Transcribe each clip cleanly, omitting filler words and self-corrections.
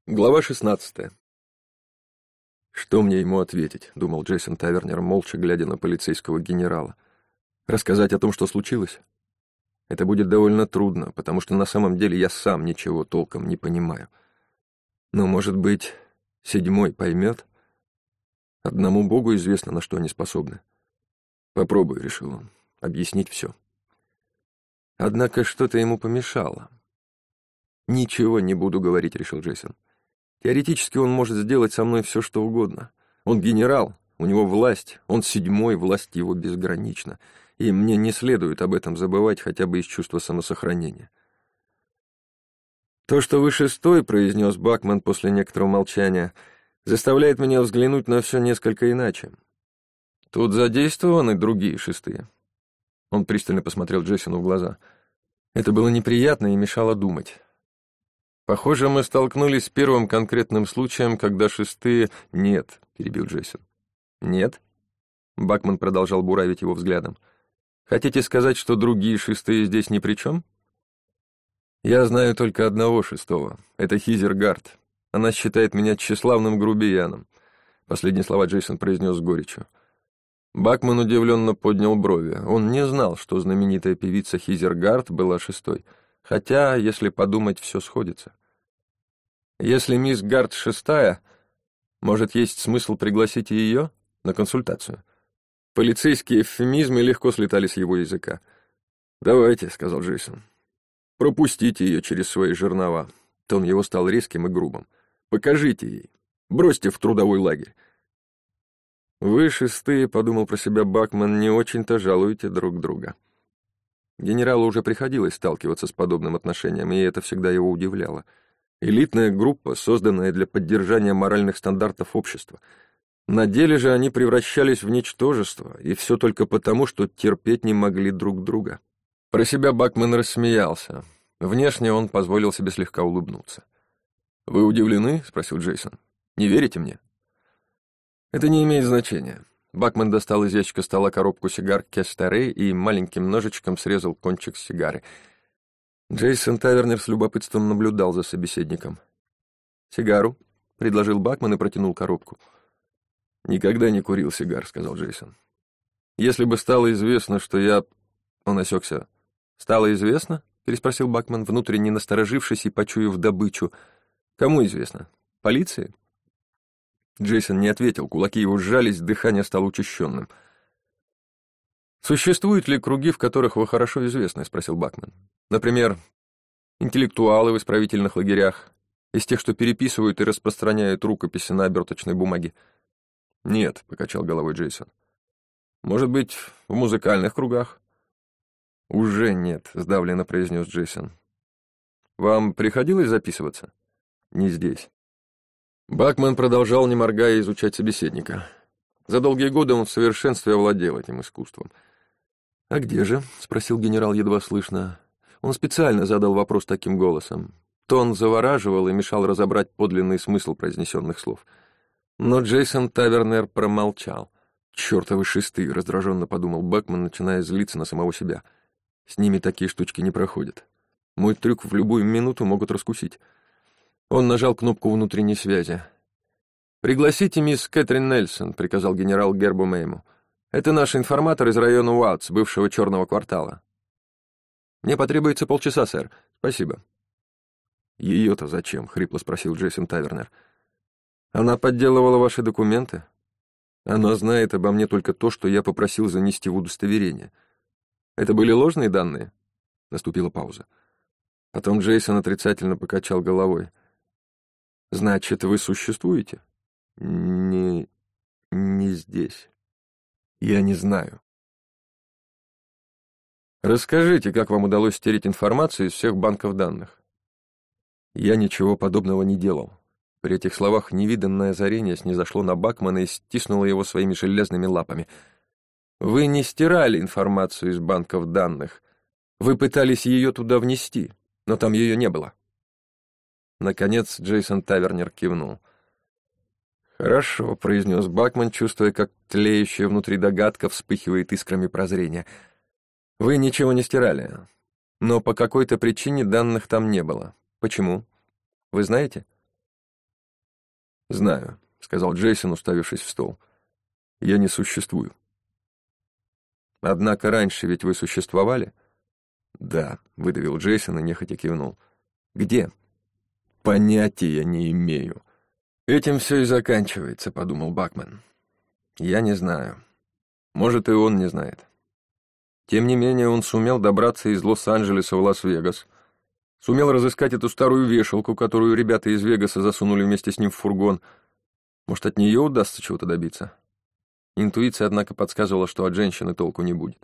Глава 16. «Что мне ему ответить?» — думал Джейсон Тавернер, молча глядя на полицейского генерала. «Рассказать о том, что случилось? Это будет довольно трудно, потому что на самом деле я сам ничего толком не понимаю. Но, может быть, седьмой поймет? Одному Богу известно, на что они способны. Попробую», — решил он, — «объяснить все». Однако что-то ему помешало. «Ничего не буду говорить», — решил Джейсон. «Теоретически он может сделать со мной все, что угодно. Он генерал, у него власть, он седьмой, власть его безгранична, и мне не следует об этом забывать хотя бы из чувства самосохранения». «То, что вы шестой», — произнес Бакман после некоторого молчания, «заставляет меня взглянуть на все несколько иначе. Тут задействованы другие шестые». Он пристально посмотрел Джейсону в глаза. Это было неприятно и мешало думать. «Похоже, мы столкнулись с первым конкретным случаем, когда шестые...» «Нет», — перебил Джейсон. «Нет?» Бакман продолжал буравить его взглядом. «Хотите сказать, что другие шестые здесь ни при чем?» «Я знаю только одного шестого. Это Хизергард. Она считает меня тщеславным грубияном». Последние слова Джейсон произнес с горечью. Бакман удивленно поднял брови. Он не знал, что знаменитая певица Хизергард была шестой. Хотя, если подумать, все сходится. Если мисс Гард шестая, может, есть смысл пригласить и ее на консультацию? Полицейские эвфемизмы легко слетали с его языка. «Давайте», — сказал Джейсон, — «пропустите ее через свои жернова». Тон его стал резким и грубым. «Покажите ей. Бросьте в трудовой лагерь». «Вы, шестые», — подумал про себя Бакман, — «не очень-то жалуете друг друга». Генералу уже приходилось сталкиваться с подобным отношением, и это всегда его удивляло. Элитная группа, созданная для поддержания моральных стандартов общества. На деле же они превращались в ничтожество, и все только потому, что терпеть не могли друг друга. Про себя Бакман рассмеялся. Внешне он позволил себе слегка улыбнуться. «Вы удивлены?» — спросил Джейсон. «Не верите мне?» «Это не имеет значения». Бакман достал из ящика стола коробку сигар Кестерей и маленьким ножичком срезал кончик сигары. Джейсон Тавернер с любопытством наблюдал за собеседником. «Сигару?» — предложил Бакман и протянул коробку. «Никогда не курил сигар», — сказал Джейсон. «Если бы стало известно, что я...» Он осекся. «Стало известно?» — переспросил Бакман, внутренне насторожившись и почуяв добычу. «Кому известно? Полиции?» Джейсон не ответил, кулаки его сжались, дыхание стало учащенным. «Существуют ли круги, в которых вы хорошо известны?» — спросил Бакман. «Например, интеллектуалы в исправительных лагерях, из тех, что переписывают и распространяют рукописи на оберточной бумаге?» «Нет», — покачал головой Джейсон. «Может быть, в музыкальных кругах?» «Уже нет», — сдавленно произнес Джейсон. «Вам приходилось записываться?» «Не здесь». Бакман продолжал, не моргая, изучать собеседника. За долгие годы он в совершенстве овладел этим искусством. «А где же?» — спросил генерал едва слышно. Он специально задал вопрос таким голосом. Тон завораживал и мешал разобрать подлинный смысл произнесенных слов. Но Джейсон Тавернер промолчал. «Чертовы шестые!» — раздраженно подумал Бакман, начиная злиться на самого себя. «С ними такие штучки не проходят. Мой трюк в любую минуту могут раскусить». Он нажал кнопку внутренней связи. «Пригласите мисс Кэтрин Нельсон», — приказал генерал Гербу Мэйму. «Это наш информатор из района Уатс, бывшего черного квартала». «Мне потребуется полчаса, сэр. Спасибо». «Ее-то зачем?» — хрипло спросил Джейсон Тавернер. «Она подделывала ваши документы. Она знает обо мне только то, что я попросил занести в удостоверение. Это были ложные данные?» Наступила пауза. Потом Джейсон отрицательно покачал головой. «Значит, вы существуете?» «Не здесь. Я не знаю». «Расскажите, как вам удалось стереть информацию из всех банков данных?» «Я ничего подобного не делал». При этих словах невиданное озарение снизошло на Бакмана и стиснуло его своими железными лапами. «Вы не стирали информацию из банков данных. Вы пытались ее туда внести, но там ее не было». Наконец Джейсон Тавернер кивнул. «Хорошо», — произнес Бакман, чувствуя, как тлеющая внутри догадка вспыхивает искрами прозрения. «Вы ничего не стирали, но по какой-то причине данных там не было. Почему? Вы знаете?» «Знаю», — сказал Джейсон, уставившись в стол. «Я не существую». «Однако раньше ведь вы существовали?» «Да», — выдавил Джейсон и нехотя кивнул. «Где?» «Понятия не имею». «Этим все и заканчивается», — подумал Бакман. «Я не знаю. Может, и он не знает». Тем не менее, он сумел добраться из Лос-Анджелеса в Лас-Вегас, сумел разыскать эту старую вешалку, которую ребята из Вегаса засунули вместе с ним в фургон. Может, от нее удастся чего-то добиться? Интуиция, однако, подсказывала, что от женщины толку не будет.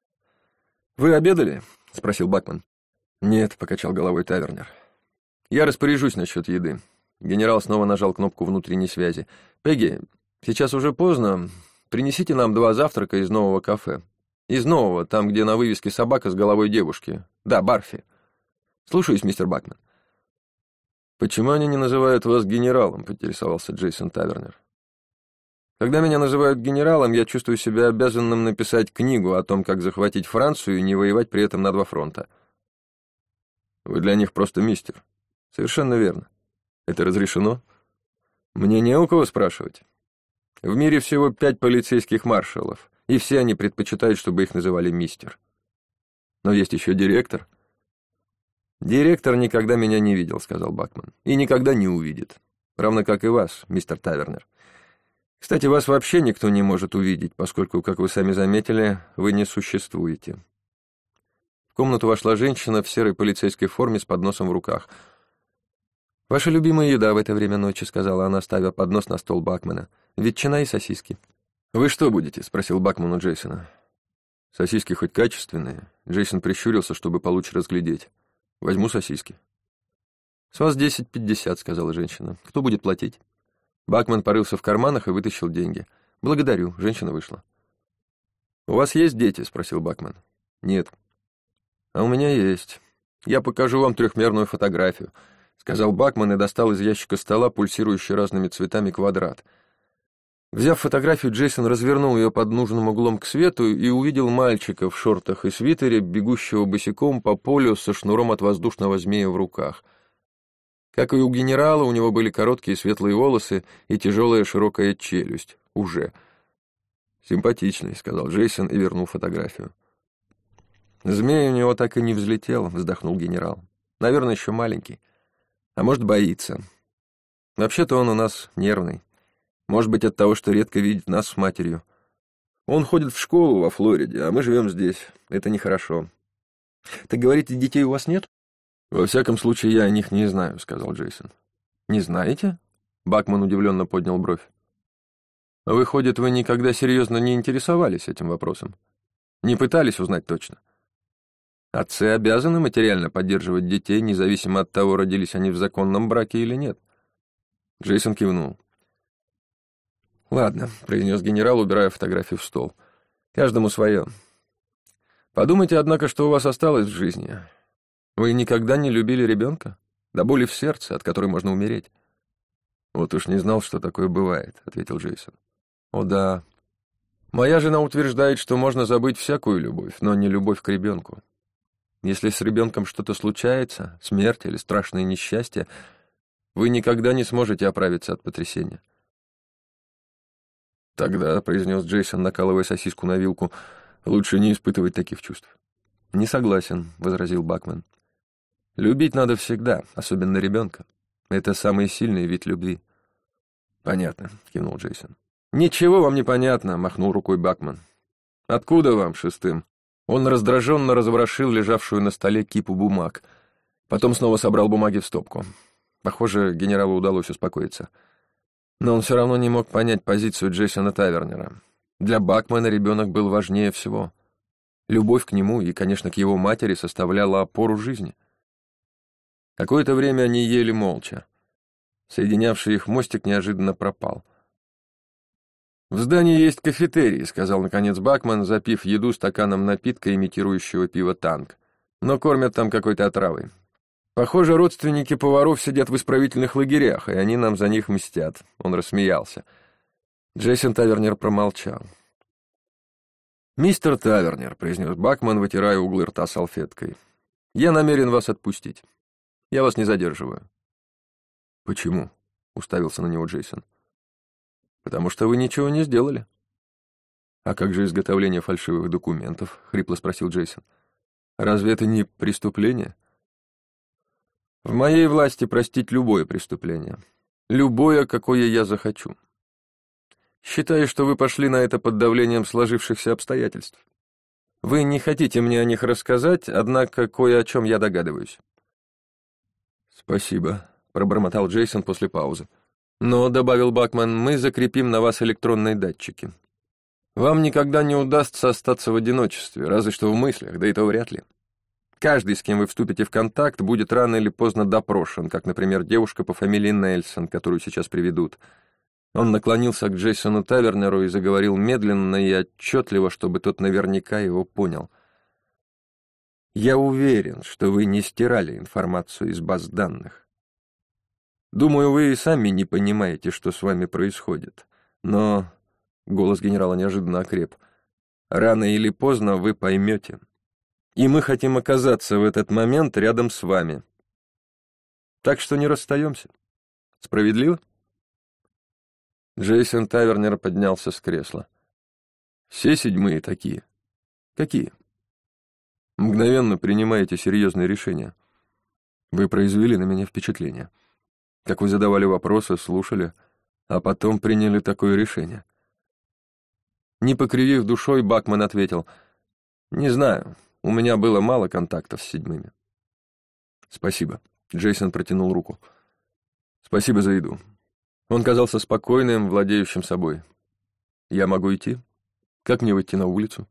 «Вы обедали?» — спросил Бакман. «Нет», — покачал головой тавернер. «Я распоряжусь насчет еды». Генерал снова нажал кнопку внутренней связи. «Пегги, сейчас уже поздно. Принесите нам 2 завтрака из нового кафе. Из нового, там, где на вывеске собака с головой девушки. Да, Барфи. Слушаюсь, мистер Бакман». «Почему они не называют вас генералом?» — поинтересовался Джейсон Тавернер. «Когда меня называют генералом, я чувствую себя обязанным написать книгу о том, как захватить Францию и не воевать при этом на 2 фронта». «Вы для них просто мистер». «Совершенно верно. Это разрешено?» «Мне не у кого спрашивать. В мире всего 5 полицейских маршалов, и все они предпочитают, чтобы их называли мистер. Но есть еще директор». «Директор никогда меня не видел», — сказал Бакман, — «и никогда не увидит. Равно как и вас, мистер Тавернер. Кстати, вас вообще никто не может увидеть, поскольку, как вы сами заметили, вы не существуете». В комнату вошла женщина в серой полицейской форме с подносом в руках. «Ваша любимая еда в это время ночи», — сказала она, ставя поднос на стол Бакмана. «Ветчина и сосиски». «Вы что будете?» — спросил Бакман у Джейсона. «Сосиски хоть качественные?» Джейсон прищурился, чтобы получше разглядеть. «Возьму сосиски». «С вас 10.50, — сказала женщина. Кто будет платить?» Бакман порылся в карманах и вытащил деньги. «Благодарю», — женщина вышла. «У вас есть дети?» — спросил Бакман. «Нет». «А у меня есть. Я покажу вам 3-мерную фотографию», — сказал Бакман и достал из ящика стола пульсирующий разными цветами квадрат. Взяв фотографию, Джейсон развернул ее под нужным углом к свету и увидел мальчика в шортах и свитере, бегущего босиком по полю со шнуром от воздушного змея в руках. Как и у генерала, у него были короткие светлые волосы и тяжелая широкая челюсть. Уже. «Симпатичный», — сказал Джейсон и вернул фотографию. «Змей у него так и не взлетел», — вздохнул генерал. «Наверное, еще маленький. А может, боится. Вообще-то он у нас нервный. Может быть, от того, что редко видит нас с матерью. Он ходит в школу во Флориде, а мы живем здесь. Это нехорошо». «Так говорите, детей у вас нет?» «Во всяком случае, я о них не знаю», — сказал Джейсон. «Не знаете?» — Бакман удивленно поднял бровь. «Выходит, вы никогда серьезно не интересовались этим вопросом? Не пытались узнать точно? Отцы обязаны материально поддерживать детей, независимо от того, родились они в законном браке или нет». Джейсон кивнул. «Ладно», — произнес генерал, убирая фотографию в стол. «Каждому свое. Подумайте, однако, что у вас осталось в жизни. Вы никогда не любили ребенка? До боли в сердце, от которой можно умереть». «Вот уж не знал, что такое бывает», — ответил Джейсон. «О да. Моя жена утверждает, что можно забыть всякую любовь, но не любовь к ребенку. Если с ребенком что-то случается, смерть или страшное несчастье, вы никогда не сможете оправиться от потрясения». «Тогда», — произнес Джейсон, накалывая сосиску на вилку, — «лучше не испытывать таких чувств». «Не согласен», — возразил Бакман. «Любить надо всегда, особенно ребенка. Это самый сильный вид любви». «Понятно», — кивнул Джейсон. «Ничего вам не понятно», — махнул рукой Бакман. «Откуда вам, шестым?» Он раздраженно разворошил лежавшую на столе кипу бумаг. Потом снова собрал бумаги в стопку. Похоже, генералу удалось успокоиться. Но он все равно не мог понять позицию Джейсона Тавернера. Для Бакмана ребенок был важнее всего. Любовь к нему и, конечно, к его матери составляла опору жизни. Какое-то время они ели молча. Соединявший их мостик неожиданно пропал. «В здании есть кафетерий», — сказал, наконец, Бакман, запив еду стаканом напитка, имитирующего пиво «Танк». «Но кормят там какой-то отравой. Похоже, родственники поваров сидят в исправительных лагерях, и они нам за них мстят». Он рассмеялся. Джейсон Тавернер промолчал. «Мистер Тавернер», — произнес Бакман, вытирая углы рта салфеткой, — «я намерен вас отпустить. Я вас не задерживаю». «Почему?» — уставился на него Джейсон. «Потому что вы ничего не сделали». «А как же изготовление фальшивых документов?» — хрипло спросил Джейсон. «Разве это не преступление?» «В моей власти простить любое преступление. Любое, какое я захочу. Считаю, что вы пошли на это под давлением сложившихся обстоятельств. Вы не хотите мне о них рассказать, однако кое о чем я догадываюсь». «Спасибо», — пробормотал Джейсон после паузы. «Но», — добавил Бакман, — «мы закрепим на вас электронные датчики. Вам никогда не удастся остаться в одиночестве, разве что в мыслях, да и то вряд ли. Каждый, с кем вы вступите в контакт, будет рано или поздно допрошен, как, например, девушка по фамилии Нельсон, которую сейчас приведут». Он наклонился к Джейсону Тавернеру и заговорил медленно и отчетливо, чтобы тот наверняка его понял. «Я уверен, что вы не стирали информацию из баз данных. Думаю, вы и сами не понимаете, что с вами происходит. Но...» — голос генерала неожиданно окреп. «Рано или поздно вы поймете. И мы хотим оказаться в этот момент рядом с вами. Так что не расстаемся. Справедливо?» Джейсон Тавернер поднялся с кресла. «Все седьмые такие?» «Какие?» «Мгновенно принимаете серьезные решения. Вы произвели на меня впечатление. Как вы задавали вопросы, слушали, а потом приняли такое решение». Не покривив душой, Бакман ответил: «Не знаю, у меня было мало контактов с седьмыми». «Спасибо», — Джейсон протянул руку. «Спасибо за еду». Он казался спокойным, владеющим собой. «Я могу идти? Как мне выйти на улицу?»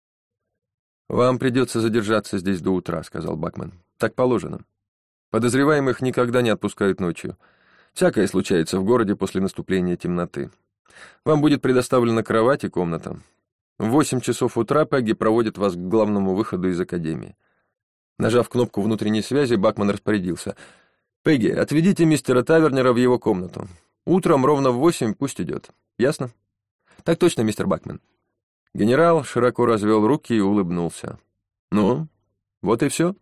«Вам придется задержаться здесь до утра», — сказал Бакман. «Так положено. Подозреваемых никогда не отпускают ночью. Всякое случается в городе после наступления темноты. Вам будет предоставлена кровать и комната. В 8 часов утра Пегги проводит вас к главному выходу из академии». Нажав кнопку внутренней связи, Бакман распорядился: «Пегги, отведите мистера Тавернера в его комнату. Утром ровно в 8 пусть идет. Ясно?» «Так точно, мистер Бакман». Генерал широко развел руки и улыбнулся. «Ну, вот и все».